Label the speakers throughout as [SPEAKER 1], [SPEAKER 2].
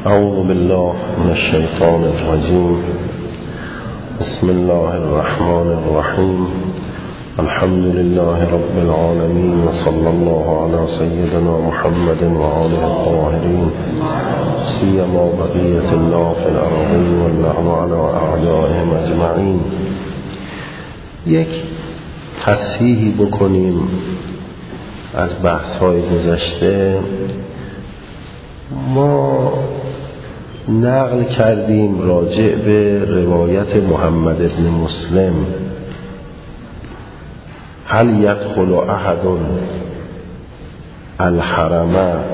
[SPEAKER 1] أعوذ بالله من الشيطان الرجيم. بسم الله الرحمن الرحيم. الحمد لله رب العالمين، وصلى الله على سيدنا محمد وآله الطاهرين، سيما بقية الله في الأرضين واللعنة على أعدائهم أجمعين. یک تصحیحی بکنیم از بحث‌های گذشته. ما نقل کردیم راجع به روایت محمد بن مسلم، هل يدخل احد الحرم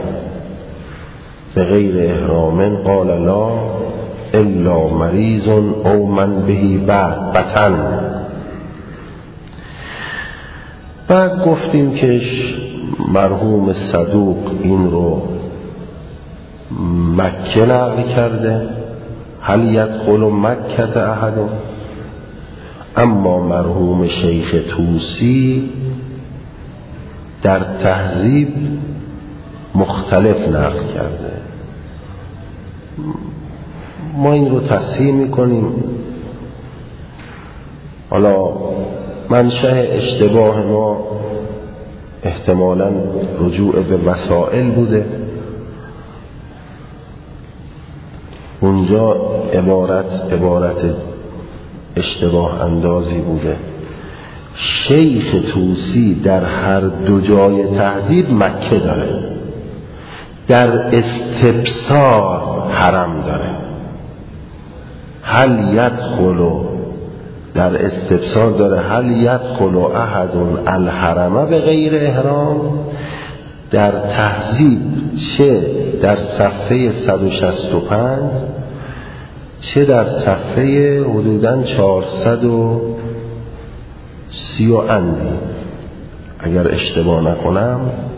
[SPEAKER 1] بغیر احرام؟ قال لا الا مریض او من به بطن. بعد گفتیم که مرحوم صدوق این رو مکه نقل کرده، هل يدخل مکه احد، اما مرحوم شیخ طوسی در تهذیب مختلف نقل کرده. ما این رو تصحیح میکنیم. حالا منشأ اشتباه ما احتمالاً رجوع به مسائل بوده. اونجا عبارت اشتباه اندازی بوده. شیخ طوسی در هر دو جای تهذیب مکه داره، در استبصار حرم داره. هل یدخل، در استبصار داره هل یدخل احد الحرم بغیر احرام. در تهذیب چه در صفحه 165 چه در صفحه حدوداً 430 اندی، اگر اشتباه نکنم،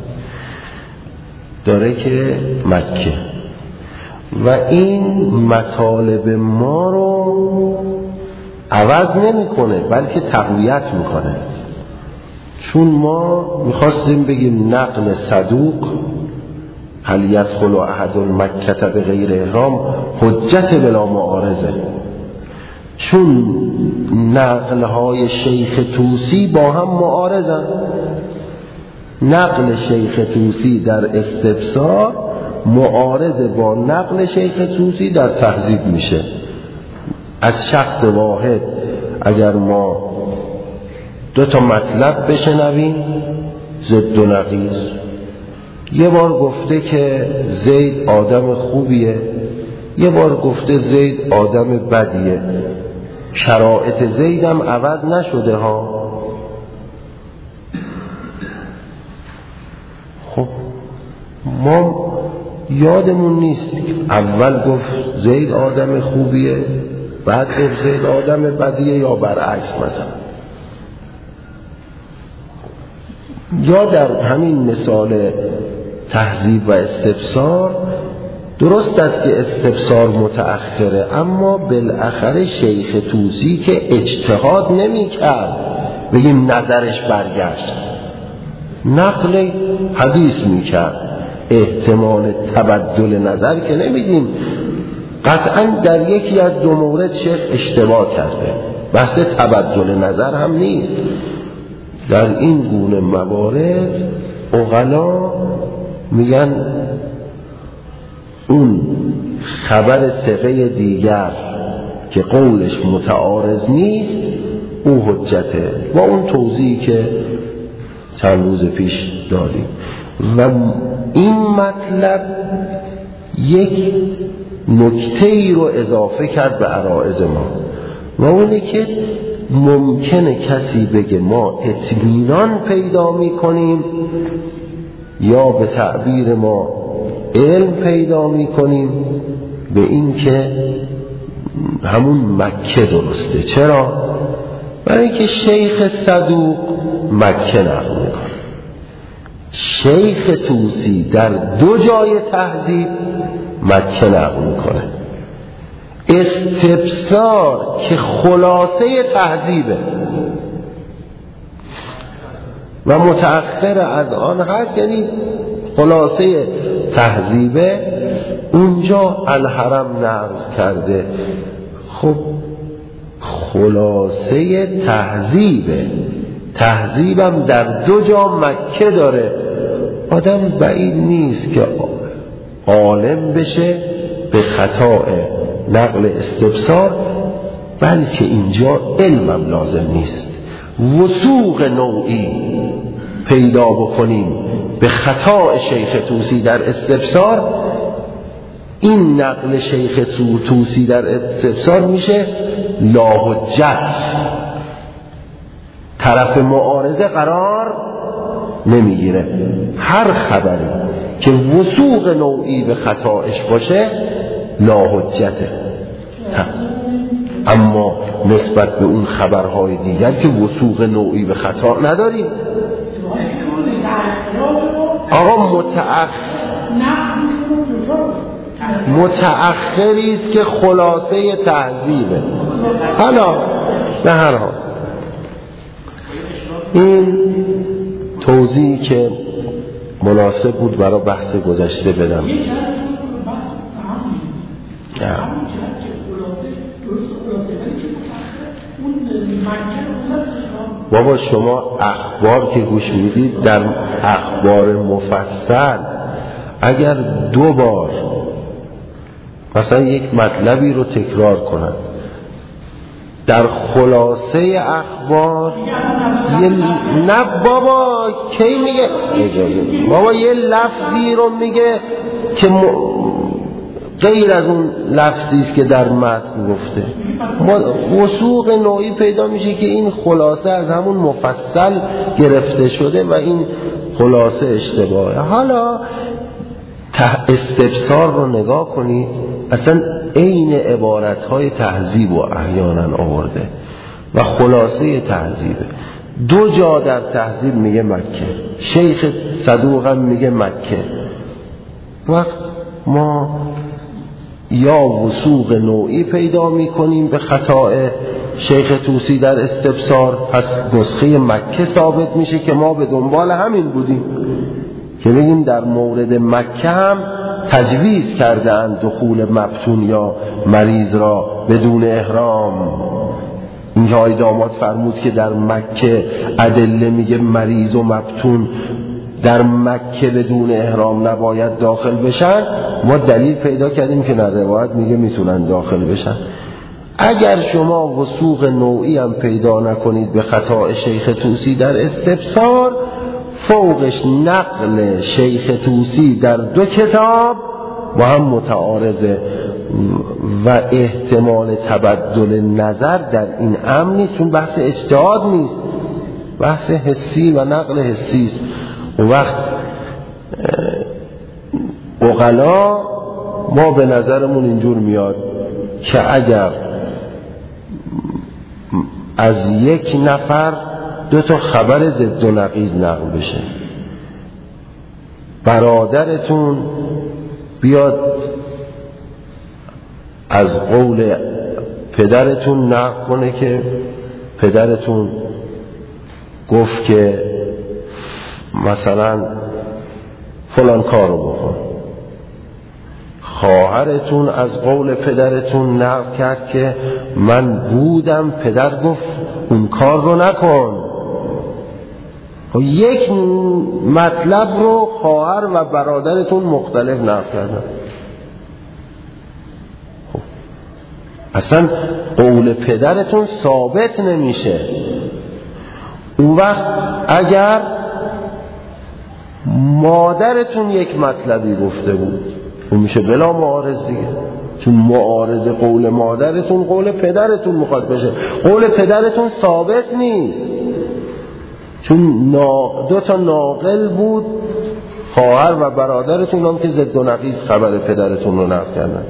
[SPEAKER 1] داره که مکه. و این مطالب ما رو عوض نمیکنه بلکه تقویت میکنه. چون ما میخواستیم بگیم نقل صدوق هل يدخل احد مکه بغیر احرام حجت بلا معارضه، چون نقلهای شیخ طوسی با هم معارضن. نقل شیخ طوسی در استبصار معارض با نقل شیخ طوسی در تهذیب میشه. از شخص واحد اگر ما دو تا مطلب بشنویم ضد و نقیض، یه بار گفته که زید آدم خوبیه، یه بار گفته زید آدم بدیه، شرایط زیدم عوض نشده ها. خب ما یادمون نیست اول گفت زید آدم خوبیه بعد گفت زید آدم بدیه، یا برعکس مثلا. یا در همین مثال تهذیب و استبصار درست است که استبصار متأخره، اما بالاخره شیخ طوسی که اجتهاد نمی کرد بگیم نظرش برگشت، نقل حدیث می کرد. احتمال تبدل نظر که نمیدیم. قطعا در یکی از دو مورد شیخ اشتباه کرده، بحث تبدل نظر هم نیست. در این گونه موارد عقلا میگن اون خبر ثقه دیگر که قولش متعارض نیست او حجته، با اون توضیحی که چند روز پیش دادیم. و این مطلب یک نکته ای رو اضافه کرد به عرائض ما، و اونه که ممکنه کسی بگه ما اطمینان پیدا میکنیم، یا به تعبیر ما علم پیدا میکنیم به این که همون مکه درسته. چرا؟ برای اینکه شیخ صدوق مکه نقل میکنه، شیخ طوسی در دو جای تهذیب مکه نقل میکنه. استبصار که خلاصه تهذیبه و متأخر از آن هست، یعنی خلاصه تهذیبه، اونجا الحرم نقل کرده. خب خلاصه تهذیبم در 2 جا مکه داره. آدم بعید نیست که عالم بشه به خطا نقل استفسار، بلکه اینجا علمم لازم نیست. وثوق نوعی پیدا بکنیم به خطا شیخ طوسی در استفسار، این نقل شیخ طوسی در استفسار میشه لاحجت، طرف معارضه قرار نمیگیره. هر خبری که وثوق نوعی به خطاش باشه لاحجته. اما نسبت به اون خبرهای دیگر که وثوق نوعی به خطا نداریم. آقا متأخری است که خلاصه تهذیبه. حالا به هر حال این توضیحی که مناسب بود برای بحث گذشته بدم. بابا شما اخبار که گوش میدید، در اخبار مفصل اگر 2 بار مثلا یک مطلبی رو تکرار کنند، در خلاصه اخبار نه بابا کی میگه بابا یه لفظی رو میگه که غیر از اون لفظی است که در متن گفته. وثوق نوعی پیدا میشه که این خلاصه از همون مفصل گرفته شده و این خلاصه اشتباهه. حالا استفسار رو نگاه کنید، اصلا عین عبارتهای تهذیب و احیانا آورده و خلاصه تهذیبه. 2 جا در تهذیب میگه مکه، شیخ صدوق هم میگه مکه. وقت ما یا وثوق نوعی پیدا میکنیم به خطا شیخ طوسی در استفسار، پس نسخه مکه ثابت میشه که ما به دنبال همین بودیم که بگیم در مورد مکه هم تجویز کردن دخول مفتون یا مریض را بدون احرام. اینجا آقای داماد فرمود که در مکه ادله میگه مریض و مفتون در مکه بدون احرام نباید داخل بشن. ما دلیل پیدا کردیم که در روایت میگه میتونن داخل بشن. اگر شما وثوق نوعی هم پیدا نکنید به خطا شیخ طوسی در استفسار، فوقش نقل شیخ طوسی در 2 کتاب با هم متعارضه و احتمال تبدل نظر در این امر نیست، چون بحث اجتهاد نیست، بحث حسی و نقل حسی است. اون وقت عقلا ما به نظرمون اینجور میاد که اگر از یک نفر 2 تا خبر ضد و نقیض نقل بشه، برادرتون بیاد از قول پدرتون نقل کنه که پدرتون گفت که مثلا فلان کارو بکن، خواهرتون از قول پدرتون نقل کرد که من بودم پدر گفت اون کار رو نکن. یک مطلب رو خواهر و برادرتون مختلف نقل کردن. خب اصلا قول پدرتون ثابت نمیشه. اون وقت اگر مادرتون یک مطلبی گفته بود اون میشه بلا معارض دیگه، چون معارض قول مادرتون قول پدرتون میخواد بشه. قول پدرتون ثابت نیست چون 2 تا ناقل بود، خواهر و برادرتون هم که ضد و نقیض خبر پدرتون رو نقل کردن.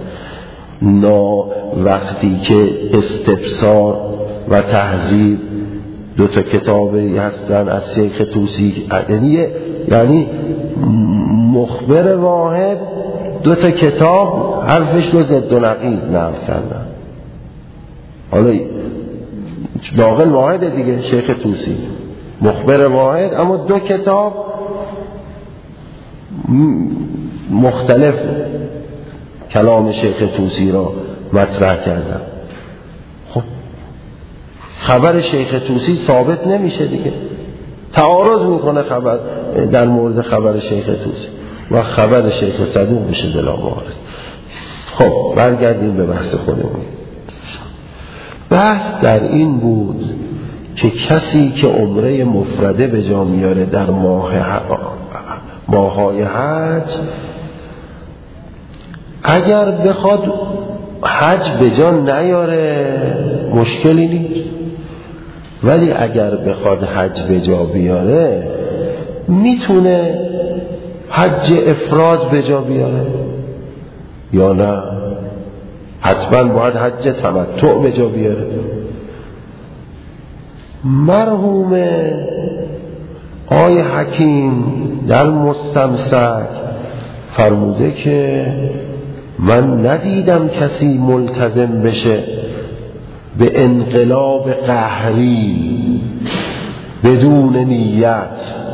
[SPEAKER 1] وقتی که استفسار و تهذیب 2 تا کتابی هستن از شیخ طوسی، یعنی مخبر واحد 2 تا کتاب حرفش رو ضد و نقیض نقل کردن. حالا ناقل واحد دیگه، شیخ طوسی مخبر واحد، اما 2 کتاب مختلف کلام شیخ طوسی را مطرح کردم. خب خبر شیخ طوسی ثابت نمیشه دیگه، تعارض میکنه خبر در مورد خبر شیخ طوسی و خبر شیخ صدوق بشه بلا معارض. خب برگردیم به بحث خودمون. بحث در این بود که کسی که عمره مفرده به جا میاره در ماه‌های حج، اگر بخواد حج به جا نیاره مشکلی نیست، ولی اگر بخواد حج به جا بیاره میتونه حج افراد به جا بیاره یا نه حتما باید حج تمتع به جا بیاره. مرحوم آقای حکیم در مستمسک فرموده که من ندیدم کسی ملتزم بشه به انقلاب قهری بدون نیت.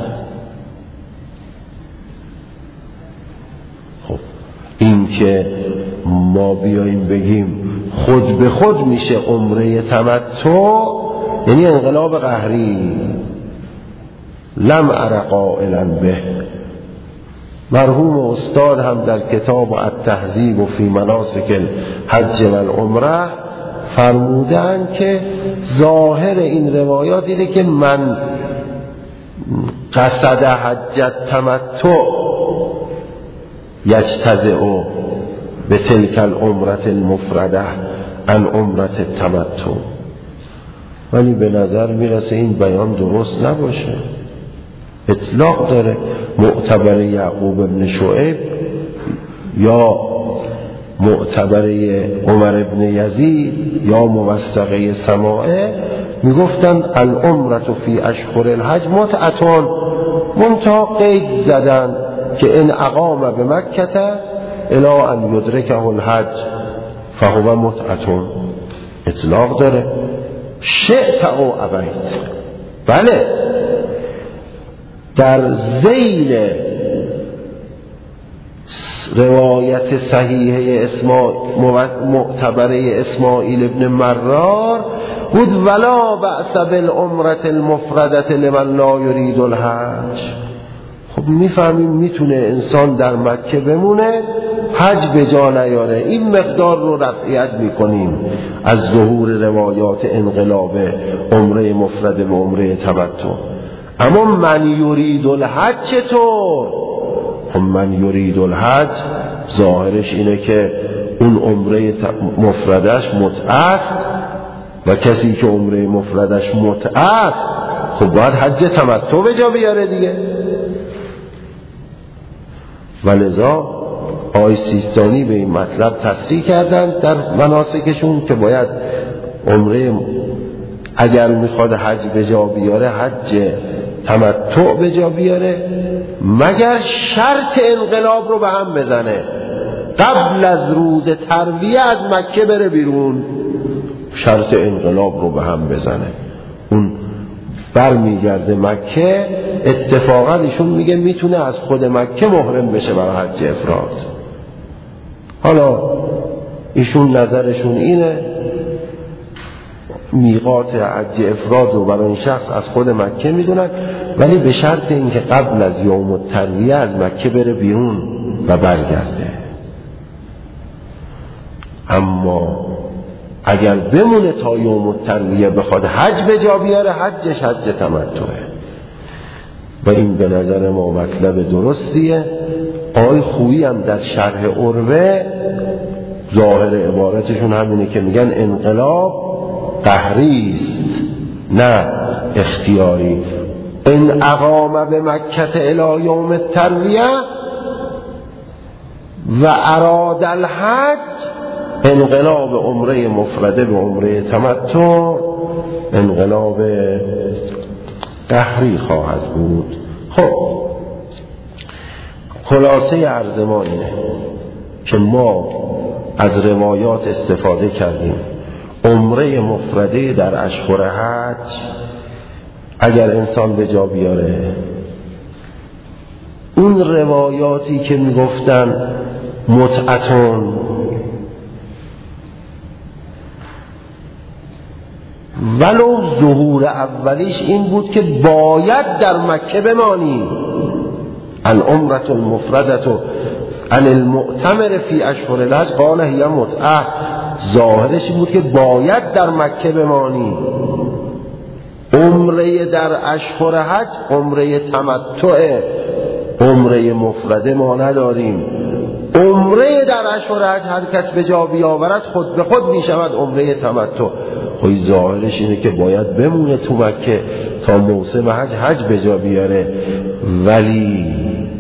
[SPEAKER 1] خب این که ما بیاییم بگیم خود به خود میشه عمره تمتع یعنی انقلاب قهری، لم ار قائلا به. مرحوم استاد هم در کتاب التهذیب فی مناسک الحج و العمره فرمودن که ظاهر این روایات اینه که من قصد حج تمتع یجتزئ به تلک العمره المفرده عن عمره تمتع. ولی به نظر میرسه این بیان درست نباشه. اطلاق داره معتبر یعقوب ابن شعیب یا معتبر عمر ابن یزید یا موثقه سماعه میگفتن العمره فی اشهر الحج متعتون، منتها قید زدن که ان اقام به مکه الی ان یدرکه الحج فهو متعتون. اطلاق داره شئت او ابیت. بله در ذیل روایت صحیحه معتبره اسماعیل ابن مرار بود ولا بأس بالعمره المفردة لمن لا یرید الحج. خب میفهمیم میتونه انسان در مکه بمونه حج به جا نیاره. این مقدار رو رفعیت میکنیم از ظهور روایات انقلاب عمره مفرده به عمره تمتع. اما من یرید الحج چطور؟ خب من یرید الحج ظاهرش اینه که اون عمره مفردش متعه است و کسی که عمره مفردش متعه است خب باید حج تمتع به جا بیاره دیگه. ولذا آقای سیستانی به این مطلب تصریح کردن در مناسکشون که باید عمره اگر میخواد حج به جا بیاره حج تمتع به جا بیاره مگر شرط انقلاب رو به هم بزنه، قبل از روز ترویه از مکه بره بیرون شرط انقلاب رو به هم بزنه. اون برمیگرده مکه، اتفاقا ایشون میگه میتونه از خود مکه محرم بشه برای حج افراد. حالا ایشون نظرشون اینه میقات حج افراد رو برای این شخص از خود مکه میدونن، ولی به شرط اینکه قبل از یوم الترویه از مکه بره بیرون و برگرده. اما اگر بمونه تا یوم الترویه بخواد حج به جا بیاره حجش حج تمتعه. و این به نظر ما مطلب درستیه. آقای خویی هم در شرح عروه ظاهر عبارتشون همینه که میگن انقلاب قهری است نه اختیاری. ان اقام به مکه الی یوم الترویه و اراد الحج انقلاب عمره مفرده به عمره تمتع انقلاب قهری خواهد بود. خب خلاصه عرض ما اینه که ما از روایات استفاده کردیم. عمره مفرده در اشهر حج اگر انسان به جا بیاره، اون روایاتی که میگفتن متعتون ولو ظهور اولیش این بود که باید در مکه بمانی. العمرة المفردة عن المؤتمر فی اشهر الحج قال هی متعه، ظاهرش این بود که باید در مکه بمانی. عمره در اشهر حج عمره تمتع، عمره مفرده ما نداریم. عمره در اشهر حج هر کس به جا بیاورد خود به خود می شود عمره تمتع. خب ظاهرش اینه که باید بمونه تو مکه تا موسم حج به جا بیاره. ولی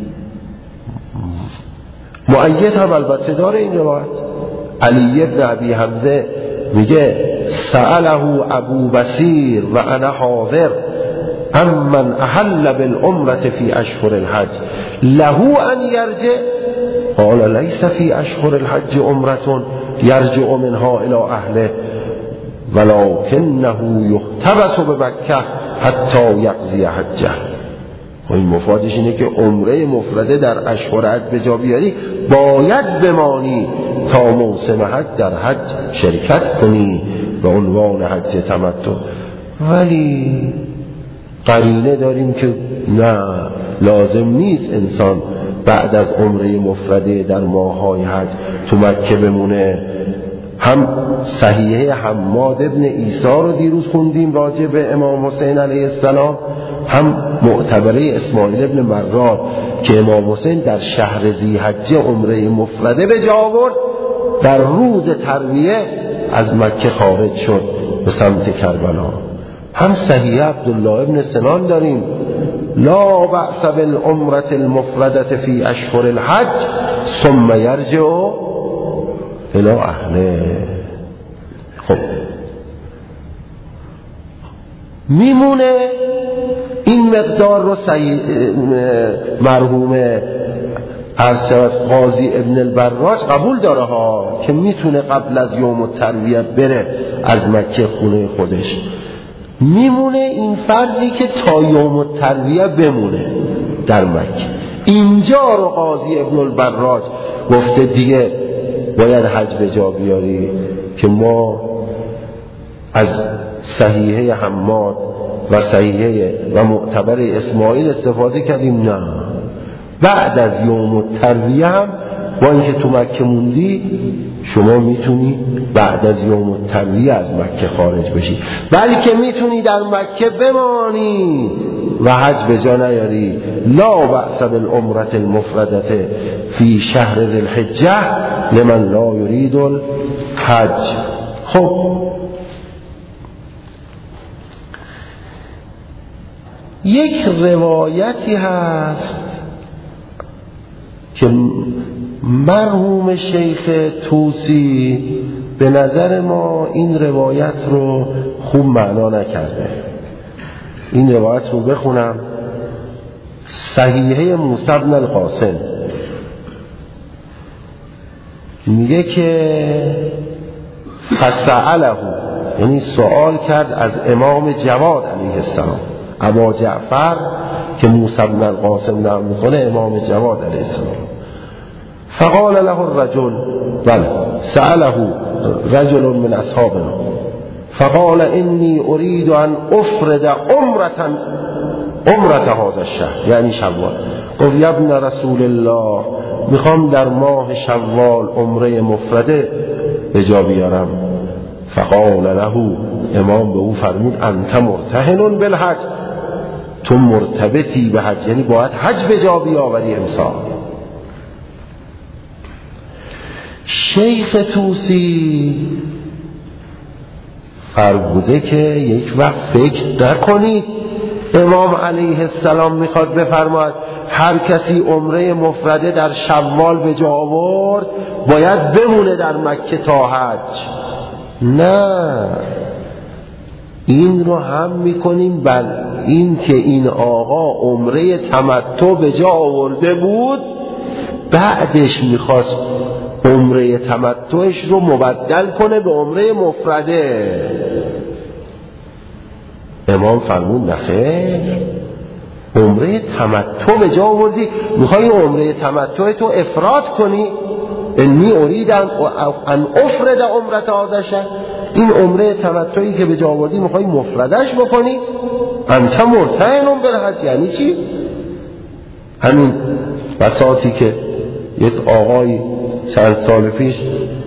[SPEAKER 1] مؤید هم البته داره این روایت. علی ابن ابی حمزه میگه سأله ابو بصیر و انا حاضر امن احل بالعمرة فی اشهر الحج له ان یرجع قال لیس فی اشهر الحج عمرة یرجع منها الى اهله ولکنه یحتبس بمکه حتی یقضی حجه. و این مفادش اینه که عمره مفرده در اشهر حج به جا بیاری باید بمانی تا موسم حج در حج شرکت کنی به عنوان حج تمتع. ولی قرینه داریم که نه، لازم نیست انسان بعد از عمره مفرده در ماه‌های حج تو مکه بمونه. هم صحیحه حماد ابن عیسی رو دیروز خوندیم راجع به امام حسین علیه السلام، هم معتبره اسماعیل ابن مرار که امام حسین در شهر ذی‌حجه عمره مفرده به جا آورد، در روز ترویه از مکه خارج شد به سمت کربلا. هم صحیح عبدالله ابن سنان داریم لا بأس بالعمرة المفردة فی اشهر الحج ثم یرجع الی اهله. خب میمونه این مقدار رو مرحوم قاضی ابن البراج قبول داره ها که میتونه قبل از یوم الترویه بره از مکه خونه خودش. میمونه این فرضی که تا یوم الترویه بمونه در مکه. اینجا رو قاضی ابن البراج گفته دیگه باید حج به جا بیاری که ما از صحیحه حماد و صحیحه و معتبر اسماعیل استفاده کردیم. نه، بعد از یوم الترویه هم با اینکه تو مکه موندی شما میتونی بعد از یوم الترویه از مکه خارج بشی، بلکه میتونی در مکه بمانی و حج به جا نیاری. لا بأس بالعمرة المفردة فی شهر ذی الحجة لمن لا یرید الحج. خب یک روایتی هست که مرحوم شیخ طوسی به نظر ما این روایت رو خوب معنا نکرده. این روایت رو بخونم. صحیحه موسی بن القاسم میگه که فسأله، یعنی سوال کرد از امام جواد علیه السلام، ابا جعفر که موسی بن القاسم نام میکنه امام جواد علیه السلام. فقال له الرجل، بله سأله رجل من اصحابنا فقال انی اريد ان افرد عمرة هذا الشهر، یعنی شوال. گفت یا ابن رسول الله میخوام در ماه شوال عمره مفرده به جا بیارم. فقال له، امام به او فرمود انت مرتهن بالحج، تو مرتبطی به حج، یعنی باید حج به جا بیاوری امسال. شیخ طوسی فرموده که یک وقت فکر نکنید امام علیه السلام میخواد بفرماید هر کسی عمره مفرده در شوال به جا آورد باید بمونه در مکه تا حج. نه، این رو هم میکنیم بر این که این آقا عمره تمتع به جا آورده بود، بعدش میخواست عمره تمتعش رو مبدل کنه به عمره مفرده. امام فرمود نخیر، عمره تمتع به جا آوردی، میخوای عمره تمتع تو افراد کنی. انی اريد ان افرد عمرة هذا الشهر، این عمره تمتعی که به جا آوردی میخوای مفردش بکنی؟ انت مرتهن بالحج یعنی چی؟ همین بساطی که یک آقای چند سال پیش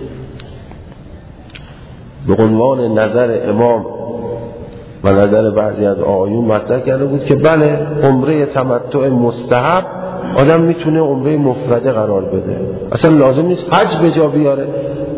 [SPEAKER 1] به عنوان نظر امام و نظر بعضی از آقایون مطرح کرده بود که بله عمره تمتع مستحب آدم میتونه عمره مفرده قرار بده، اصلا لازم نیست حج به جا بیاره.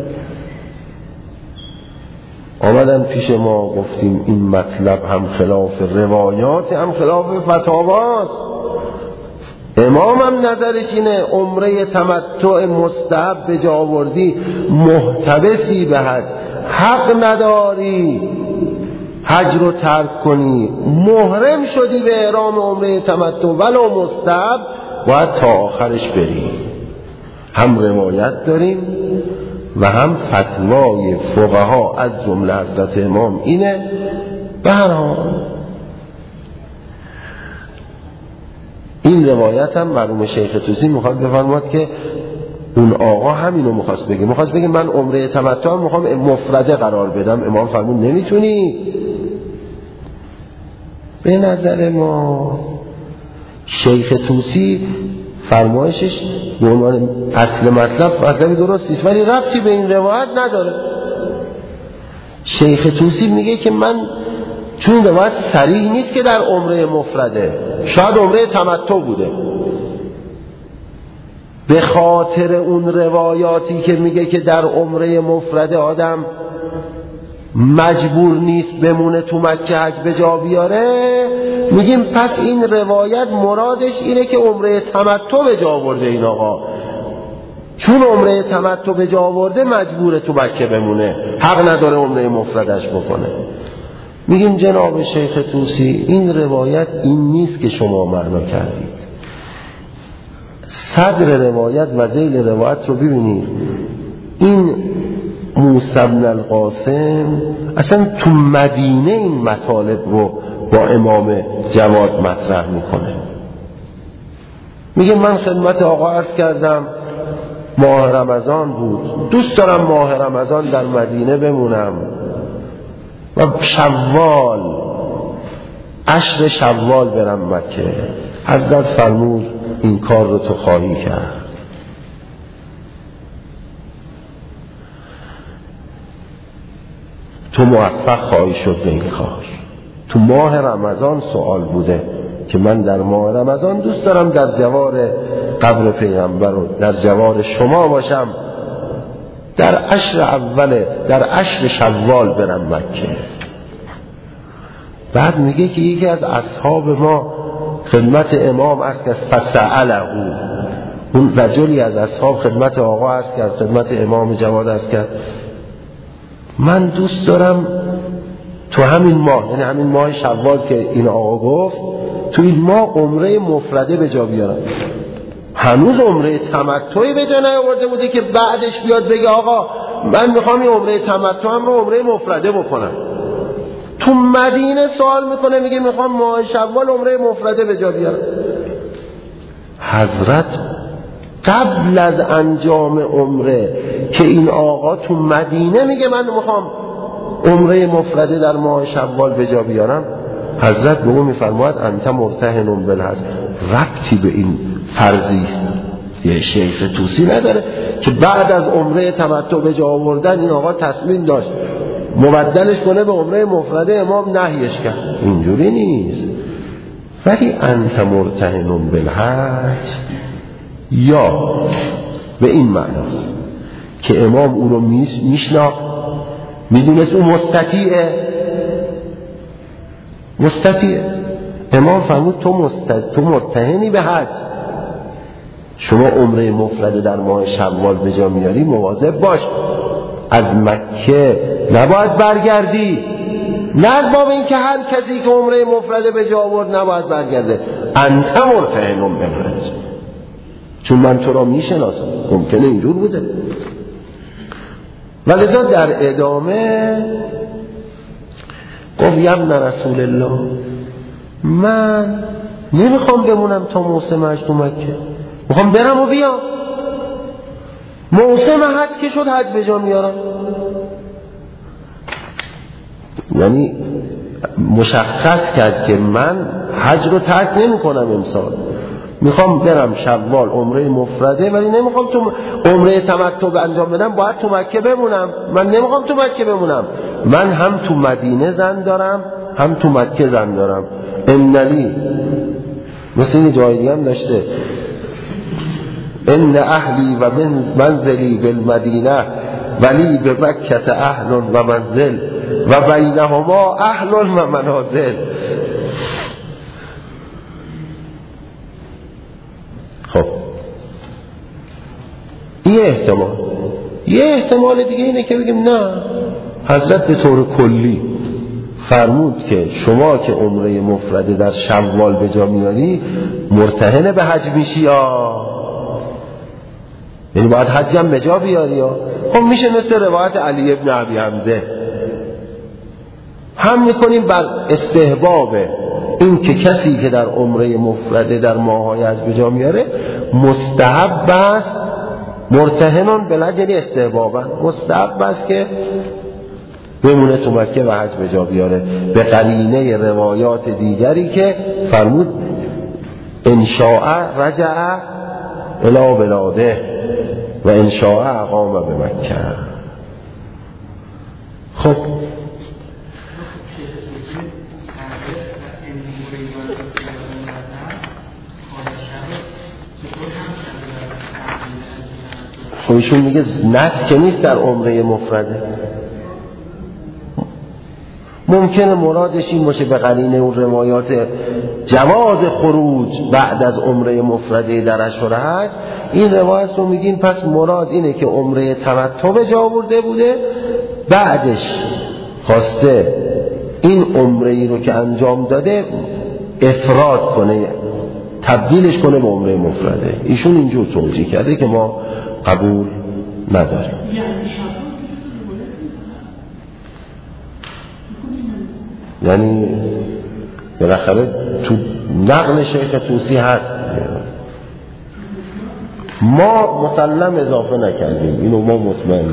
[SPEAKER 1] آمدن پیش ما گفتیم این مطلب هم خلاف روایات هم خلاف فتاواست. امام هم نظرش اینه عمره تمتع مستحب به جا آوردی محتبسی به حج، حق نداری حج رو ترک کنی، محرم شدی به احرام عمره تمتع ولو مستحب باید تا آخرش بری. هم روایت داریم و هم فتوای فقها از جمله حضرت امام اینه. به هر حال این روایت هم مرحوم شیخ طوسی میخواد بفرماد که اون آقا همینو میخواست بگه من عمره تمتع میخوام مفرده قرار بدم. امام فرمود نمیتونی. به نظر ما شیخ طوسی فرمایشش به عنوان اصل مطلبی درست نیست ولی ربطی به این روایت نداره. شیخ طوسی میگه که من چون روایت صریح نیست که در عمره مفرده، شاید عمره تمتع بوده، به خاطر اون روایاتی که میگه که در عمره مفرده آدم مجبور نیست بمونه تو مکه حج به جا بیاره، میگیم پس این روایت مرادش اینه که عمره تمتع به جا آورده این آقا، چون عمره تمتع به جا آورده مجبوره تو مکه بمونه، حق نداره عمره مفردش بکنه. میگیم جناب شیخ طوسی این روایت این نیست که شما معنا کردید. صدر روایت و ذیل روایت رو ببینید. این موسی بن القاسم اصلا تو مدینه این مطالب رو با امام جواد مطرح میکنه. میگه من خدمت آقا عرض کردم ماه رمضان بود، دوست دارم ماه رمضان در مدینه بمونم و شوال عشر شوال برم مکه. حضرت فرمود این کار رو تو خواهی کرد. تو موفق خواهی شد به این کار. تو ماه رمضان سوال بوده که من در ماه رمضان دوست دارم در جوار قبر پیغمبر و در جوار شما باشم، در عشر شوال برم مکه. بعد میگه که یکی از اصحاب ما خدمت امام عرض کرد فسأله، اون رجلی از اصحاب خدمت آقا عرض کرد، خدمت امام جواد عرض کرد من دوست دارم تو همین ماه، یعنی همین ماه شوال که این آقا گفت، تو این ماه عمره مفرده به جا بیارم. هنوز عمره تمتعی به جا نیاورده بوده که بعدش بیاد بگه آقا من میخوام این عمره تمتعم رو عمره مفرده بکنم. تو مدینه سوال میکنه میگه میخوام ماه شوال عمره مفرده به جا بیارم. حضرت قبل از انجام عمره که این آقا تو مدینه میگه من میخوام عمره مفرده در ماه شوال به جا بیارم، حضرت به اون میفرماید انت مرتهن بالحج. ربطی به این فرضی یه شیخ طوسی نداره که بعد از عمره تمتع به جا آوردن این آقا تصمیم داشت مبدلش کنه به عمره مفرده، امام نهیش کرد. اینجوری نیست. ولی انت مرتهن بالحج یا به این معناست که امام او رو میشناخت، میدونست او مستطیعه. امام فرمود تو مرتهنی به حج، شما عمره مفرده در ماه شوال به جا میاری، مواظب باش از مکه نباید برگردی. نه از باب این که هر کسی که عمره مفرده به جا آورد نباید برگرده. انت مرتهن بالحج، چون من تو را میشناسم. ممکنه اینجور بوده. ولذا در ادامه گفت یا ابن رسول الله من نمیخوام بمونم تا موسم حج تو مکه، میخوام برم و بیام. موسم حج که شد حج به جا میارم. یعنی مشخص کرد که من حج رو ترک نمی کنم امسال، میخوام برم شوال عمره مفرده، ولی نمیخوام تو عمره تمتع انجام بدم، باید تو مکه بمونم. من نمیخوام تو مکه بمونم، من هم تو مدینه زن دارم هم تو مکه زن دارم. انلی مثل این جای دیگه هم داشته، ان اهلی و منزلی بالمدینه ولی به مکه اهل و منزل و بینهما اهل و منازل. خب این یه احتمال دیگه اینه که بگیم نه، حضرت به طور کلی فرمود که شما که عمره مفرده در شوال به جا میاری مرتهن به حج میشی، یعنی باید حجم به جا بیاری. خب میشه مثل روایت علی ابن ابی حمزه هم میکنیم بر استحباب این که کسی که در عمره مفرده در ماه‌های حج به جا میاره مستحب است، مرتهنون بلجلی استحبابا مستحب است که بمونه تو مکه و حج به جا بیاره، به قرینه روایات دیگری که فرمود ان شاء رجع الی بلاده و ان شاء اقام به مکه. خب خودشون میگه نس که نیست در عمره مفرده، ممکنه مرادش این باشه به قرینه اون روایات جواز خروج بعد از عمره مفرده در اشهر حج. این روایت رو میگیم پس مراد اینه که عمره تمتع به جا آورده بوده، بعدش خواسته این عمره ای رو که انجام داده افراد کنه، تبدیلش کنه به عمره مفرده. ایشون اینجور توجیه کرده که ما قبول نداریم. یعنی بالاخره تو نقل شیخ طوسی هست، ما مسلم اضافه نکردیم، اینو ما مطمئنیم.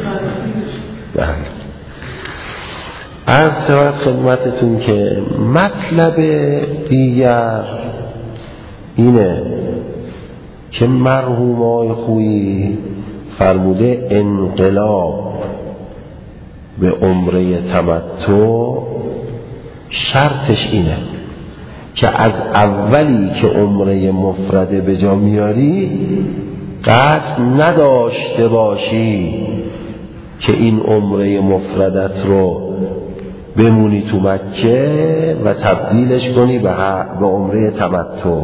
[SPEAKER 1] عرض شود خدمتتون که مطلب دیگر اینه که مرحوم آقای خویی فرموده انقلاب به عمره تمتع شرطش اینه که از اولی که عمره مفرده به جا میاری قصد نداشته باشی که این عمره مفردت رو بمونی تو مکه و تبدیلش کنی به عمره تمتع.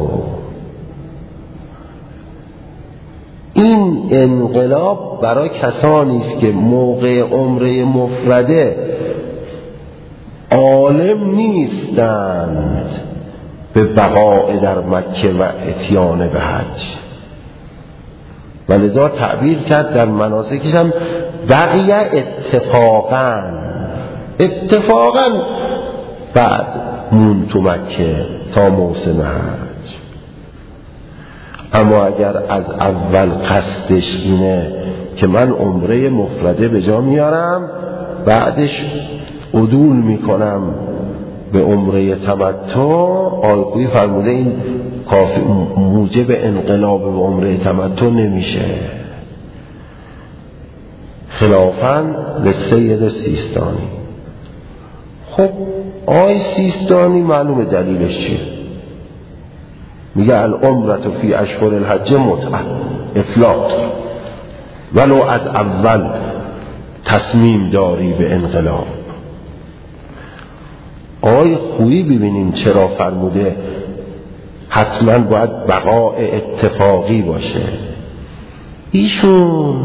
[SPEAKER 1] این انقلاب برای کسانی است که موقع عمره مفرده عالم نیستند به بقاء در مکه و اتیان به حج، و لذا تعبیر کرد در مناسکش هم بقیه اتفاقا بعد مون تو مکه تا موسم حج. اما اگر از اول قصدش اینه که من عمره مفرده به جا میارم بعدش عدول میکنم به عمره تمتع، آقای فرموده این کافی موجب انقلاب به عمره تمتع نمیشه، خلافاً لسید سیستانی. خب آقای سیستانی معلومه دلیلش چیه، میگه العمره فی اشهر الحج متعه، اطلاق ولو از اول تصمیم داری به انقلاب. آقای خویی ببینیم چرا فرموده حتما باید بقاء اتفاقی باشه. ایشون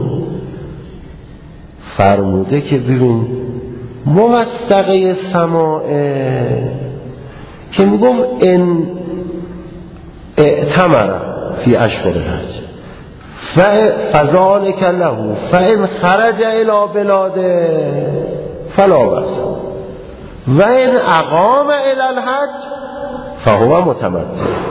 [SPEAKER 1] فرموده که ببین موثقه سماعه که میگم ان اعتمر فی اشهر الحج فذلک له فان خرج الی بلاده فلا بأس و ان اقام الی الحج فهو متمتع.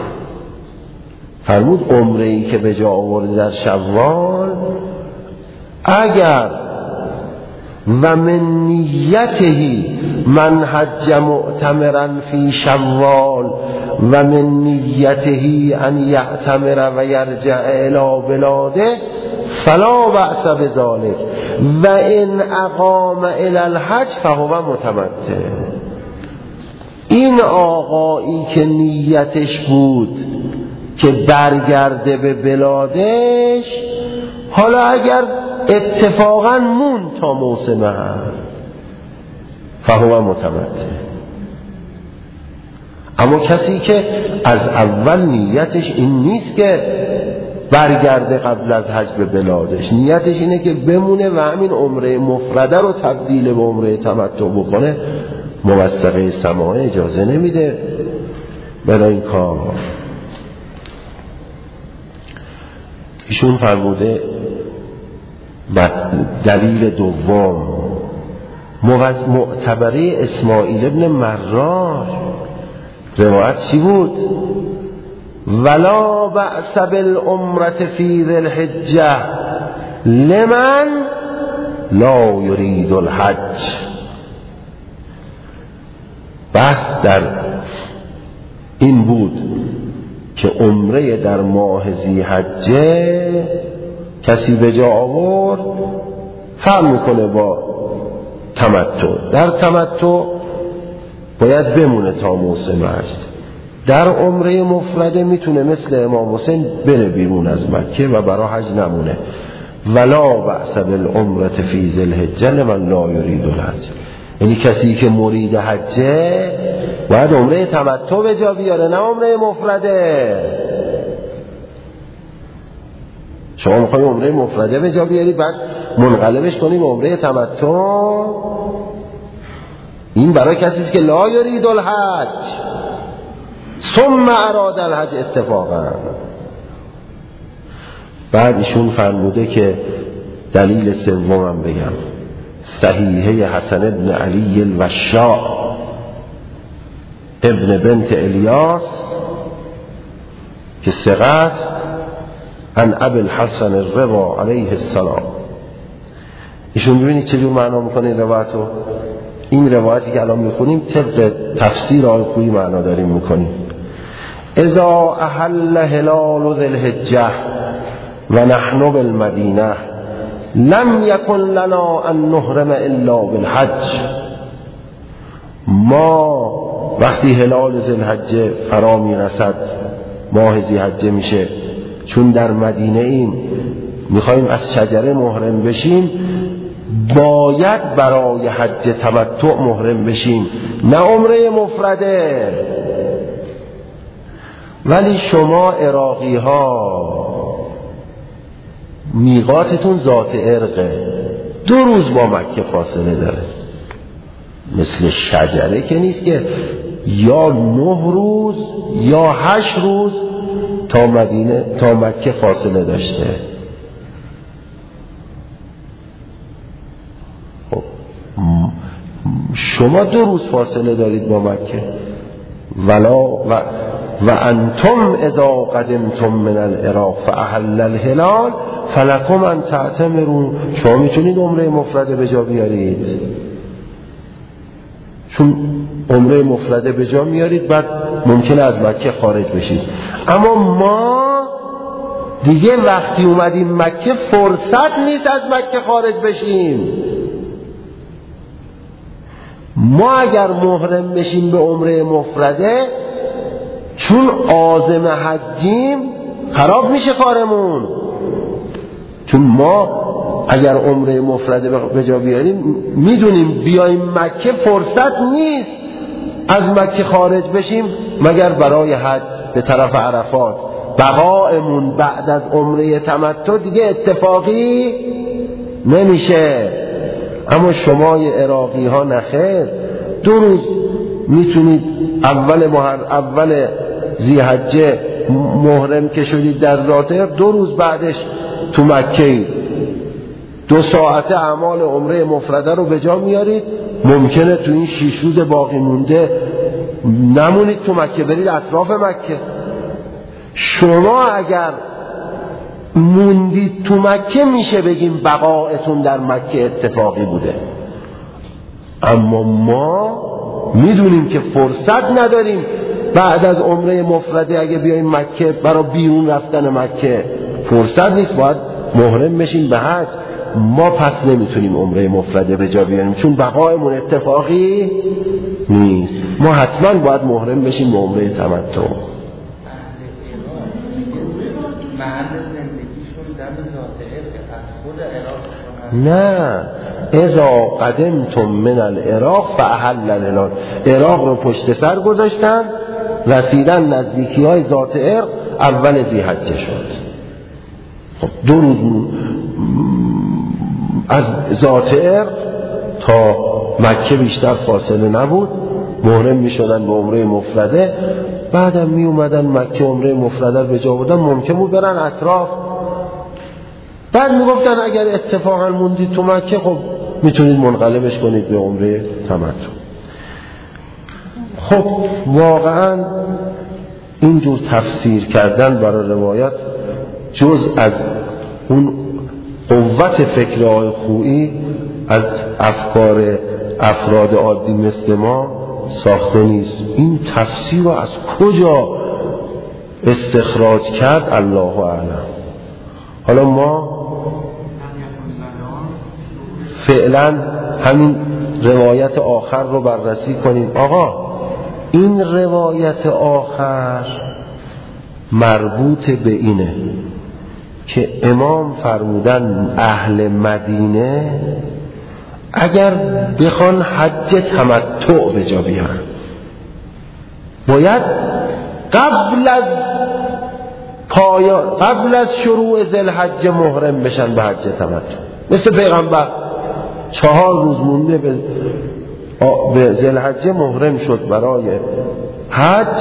[SPEAKER 1] فرمود عمره‌ای که به جا آورده در شوال اگر و من نیته من حج معتمرا فی شوال و من نیته ان یعتمر و یرجع الی بلاده فلا بأس بذلك و ان اقام الی الحج فهو متمتع. این آقایی که نیتش بود که برگرده به بلادش، حالا اگر اتفاقا مون تا موسم حج فهو متمتع. اما کسی که از اول نیتش این نیست که برگرده قبل از حج به بلادش، نیتش اینه که بمونه و همین عمره مفرده رو تبدیل به عمره تمتع بکنه، موثقه سماع اجازه نمیده برای این کار. ایشون فرموده دلیل دوم معتبره اسماعیل ابن مراش روایت چی بود؟ ولا بأس بالعمرة فی ذی الحجة لمن لا یرید الحج. بحث در این بود که عمره در ماه ذی‌حجه کسی به جا آورد فرق میکنه با تمتع. در تمتع باید بمونه تا موسم حج. در عمره مفرده میتونه مثل امام حسین بره بیرون از مکه و برای حج نمونه. ولا بأس بالعمرة فی ذی الحجة لمن لا یرید الحج، یعنی کسی که مرید حجه باید عمره تمتع به جا بیاره، نه عمره مفرده. شما میخوای عمره مفرده به جا بیاری بعد منقلبش کنی به عمره تمتع، این برای کسی است که لا یرید الحج ثم اراد الحج اتفاقا. بعد ایشون فرموده که دلیل سومم بگم، صحیحه حسن ابن علی الوشاء ابن بنت الیاس که ثقه است، عن ابی الحسن الرضا علیه السلام. ایشون ببینید چجور معنا میکنه این روایتو. این روایتی که الان میخونیم طبق تفسیر آقای خویی معنا داریم میکنیم. اذا احل هلال ذی الحجه و نحن بالمدینه لم یکن لنا ان نحرم الا بالحج. ما وقتی هلال ذی الحجه فرا میرسد، ماه ذی الحجه میشه، چون در مدینه ایم میخوایم از شجره محرم بشیم، باید برای حج تمتع محرم بشیم، نه عمره مفرده. ولی شما عراقی ها میقاتتون ذات ارقه، 2 روز با مکه فاصله داره، مثل شجره که نیست که یا 9 روز یا 8 روز تا مدینه تا مکه فاصله داشته. خب شما 2 روز فاصله دارید با مکه. و انتم اذا قدمتم من العراق فاحل الهلال فلکم ان تعتمروا. شما میتونید عمره مفرده به جا بیارید، چون عمره مفرده به جا میارید بعد ممکنه از مکه خارج بشید. اما ما دیگه وقتی اومدیم مکه فرصت نیست از مکه خارج بشیم. ما اگر محرم بشیم به عمره مفرده، چون عازم حجیم خراب میشه کارمون. چون ما اگر عمره مفرده به جا بیاریم میدونیم بیایم مکه فرصت نیست از مکه خارج بشیم مگر برای حج به طرف عرفات. بقایمون بعد از عمره تمتع دیگه اتفاقی نمیشه. اما شما عراقی ها نخیر، 2 روز میتونید اول ذی‌حجه محرم که شدید در ذاته، 2 روز بعدش تو مکه 2 ساعته اعمال عمره مفرده رو به جا میارید. ممکنه تو این 6 روز باقی مونده نمونید تو مکه، برید اطراف مکه. شما اگر موندید تو مکه میشه بگیم بقایتون در مکه اتفاقی بوده. اما ما میدونیم که فرصت نداریم بعد از عمره مفرده اگه بیایم مکه برای بیرون رفتن مکه فرصت نیست، باید محرم بشیم به حج. ما پس نمیتونیم عمره مفرده به جا بیاریم چون بقایمون اتفاقی نیست. ما حتما باید محرم بشیم به عمره تمتع. نه، اذا قدمتم من العراق فاحل الهلال. عراق رو پشت سر گذاشتن، رسیدن نزدیکی های ذات عرق اول ذی‌حجه شد. خب 2 روز از ذات عرق تا مکه بیشتر فاصله نبود، محرم می شدن به عمره مفرده. بعدم می اومدن مکه عمره مفرده به جا بردن، ممکن بود برن اطراف. بعد می گفتن اگر اتفاقا موندید تو مکه خب میتونید منقلبش کنید به عمره تمتع. خب واقعا اینجور تفسیر کردن برای روایت جز از اون قوت فکر آقای خویی از افکار افراد عادی مثل ما ساخته نیست. این تفسیر رو از کجا استخراج کرد الله اعلم. حالا ما فعلا همین روایت آخر رو بررسی کنیم. آقا این روایت آخر مربوط به اینه که امام فرمودن اهل مدینه اگر بخوان حج تمتع به جا بیارن باید قبل از شروع ذوالحجه محرم بشن به حج تمتع. مثل پیغمبر 4 روز مونده به ذوالحجه محرم شد برای حج.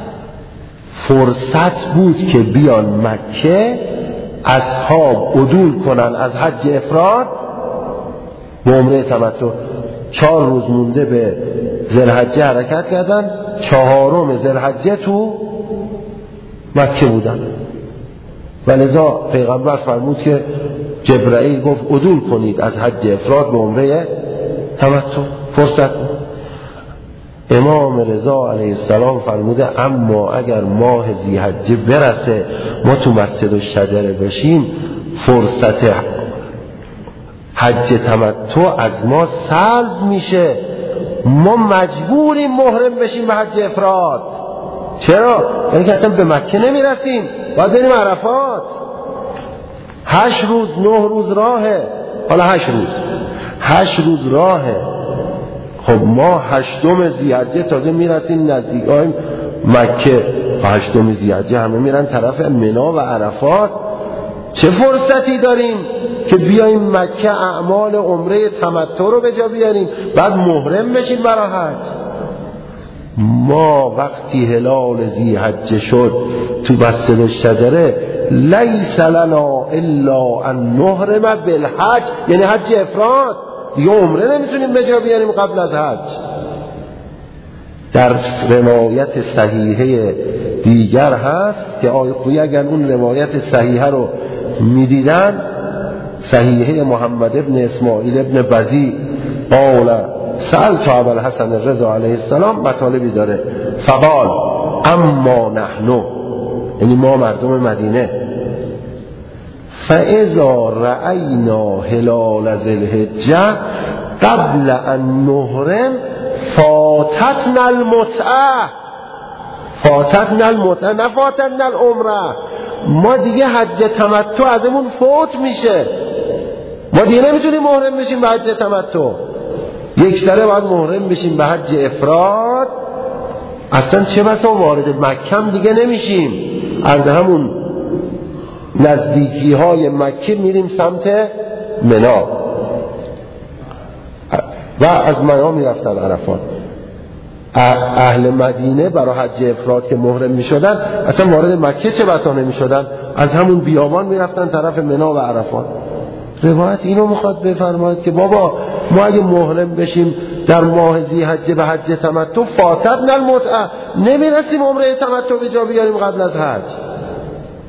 [SPEAKER 1] فرصت بود که بیان مکه اصحاب عدول کنن از حج افراد به عمره تمتع. 4 روز مونده به ذوالحجه حرکت کردن، 4م ذوالحجه تو مکه بودن. ولذا پیغمبر فرمود که جبرائیل گفت عدول کنید از حج افراد به عمره تمتع. فرصت بود. امام رضا علیه السلام فرموده اما اگر ماه ذی‌حجه برسه ما تو مسجد الشجره بشیم فرصت حج تمتع از ما سلب میشه، ما مجبوریم محرم بشیم به حج افراد. چرا؟ یعنی که اصلا به مکه نمیرسیم، باید بریم عرفات. 8 روز 9 روز راهه. حالا 8 روز راهه. خب ما 8م ذی‌حجه تازه میرسیم نزدیکای مکه. 8م ذی‌حجه همه میرن طرف منا و عرفات. چه فرصتی داریم که بیاییم مکه اعمال عمره تمتع رو به جا بیاریم بعد محرم بشیم برای حج؟ ما وقتی هلال ذی‌حجه شد تو مسجد الشجره لیس لنا الا ان نحرم بالحج، یعنی حج افراد، دیگه عمره نمیتونیم به جا بیاریم قبل از حج. در روایت صحیحه دیگر هست که آقای خویی اگر اون روایت صحیحه رو میدیدن، صحیحه محمد ابن اسماعیل ابن بزی قال سألت ابوالحسن الرضا علیه السلام مطالبی داره فقال اما نحن، یعنی ما مردم مدینه، فاذا رأینا هلال ذوالحجه قبل ان نحرم فاتتنا المتعه نه فاتتنا العمره. ما دیگه حج تمتع ازمون فوت میشه، ما دیگه نمیتونیم محرم بشیم به حج تمتع. یک سره باید محرم بشیم به حج افراد. اصلا چه بسا وارد مکه هم دیگه نمیشیم، از همون نزدیکی های مکه میریم سمت منا و از منا میرفتن عرفات. اهل مدینه برای حج افراد که محرم میشدن اصلا وارد مکه چه بسا نمیشدن، از همون بیابان میرفتن طرف منا و عرفات. روایت اینو میخواد بفرماید که بابا ما اگه محرم بشیم در ماه ذی‌حجه به حج تمتع فاتتنا المتعه، نمیرسیم عمره تمتع به جا بیاریم قبل از حج،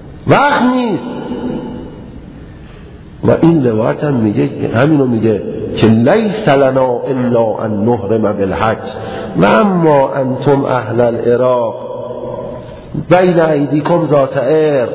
[SPEAKER 1] وقت نیست. و این روایت هم میگه، همینو میگه که لیس لنا الا ان نحرم بالحج و اما انتم اهل العراق بین ایدیکم ذات عرق،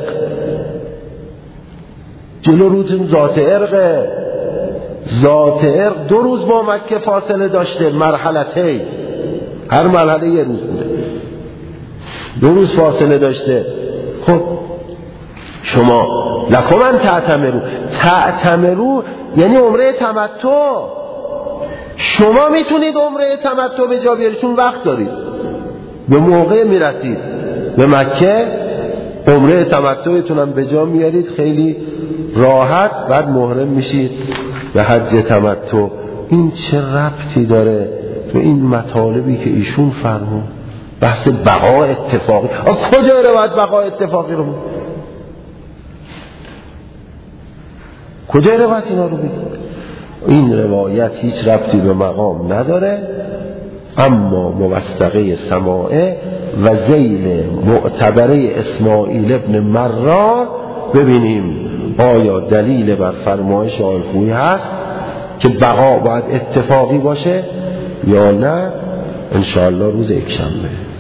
[SPEAKER 1] جلو روتون ذات عرقه. ذات عرق 2 روز با مکه فاصله داشته، مرحلته، هر مرحله 1 روز بوده، 2 روز فاصله داشته. خب شما لکم ان تعتمرو یعنی عمره تمتع، شما میتونید عمره تمتع به جا بیارید چون وقت دارید، به موقع میرسید به مکه عمره تمتعتون هم به جا میارید خیلی راحت، بعد محرم میشید به حج تمتع. این چه ربطی داره به این مطالبی که ایشون فرمود؟ بحث بقا اتفاقی. کجا روایت بقا اتفاقی رو بود؟ کجا روایت اینا رو بگید؟ این روایت هیچ ربطی به مقام نداره، اما موثقه سماعه و ذیل معتبره اسماعیل ابن مرار ببینیم آیا دلیل بر فرمایش آقای خویی هست که بقا باید اتفاقی باشه یا نه. انشاءالله روز یکشنبه.